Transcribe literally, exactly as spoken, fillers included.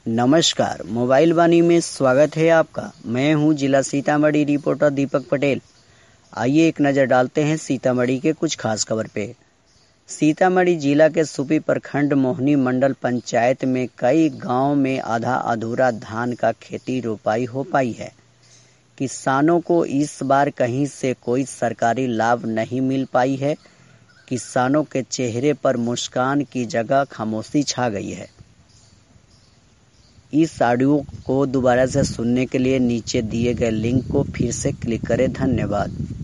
नमस्कार, मोबाइल वाणी में स्वागत है आपका। मैं हूं जिला सीतामढ़ी रिपोर्टर दीपक पटेल। आइए एक नज़र डालते हैं सीतामढ़ी के कुछ खास खबर पे। सीतामढ़ी जिला के सुपी प्रखंड मोहनी मंडल पंचायत में कई गांव में आधा अधूरा धान का खेती रोपाई हो पाई है। किसानों को इस बार कहीं से कोई सरकारी लाभ नहीं मिल पाई है। किसानों के चेहरे पर मुस्कान की जगह खामोशी छा गई है। इस ऑडियो को दोबारा से सुनने के लिए नीचे दिए गए लिंक को फिर से क्लिक करें। धन्यवाद।